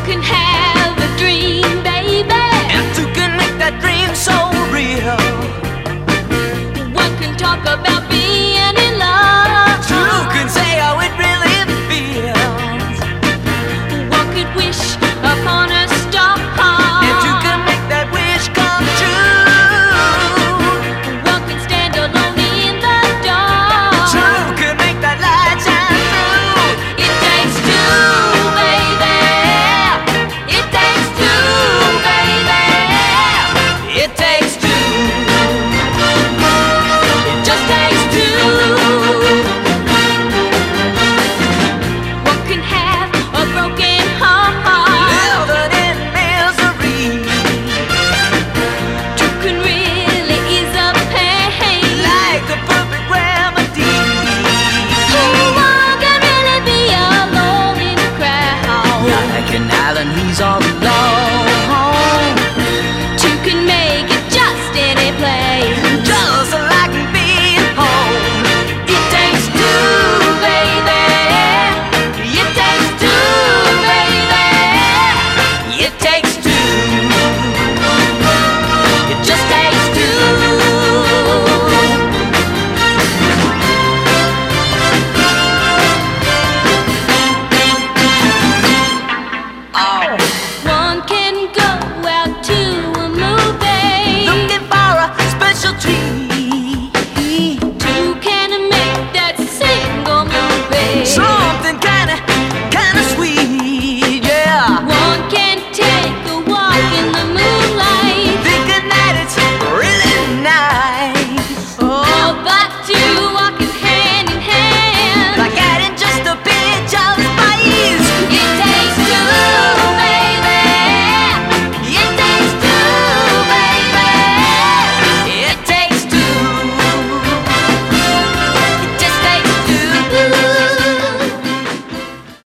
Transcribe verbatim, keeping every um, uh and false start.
can have a dream, baby, and two can make that dream so real. one can talk about being in love, Two can say how it really feels, one could wish upon a star, and two can make that wish come true. one can stand alone in the dark, Two can make that light shine through. it takes two, baby, it takes two, baby, It takes two. it just takes two. One can have a broken heart, Living in misery. two can really ease up pain, Like the perfect remedy. one can really be alone in a crowd. Like an island, he's all alone.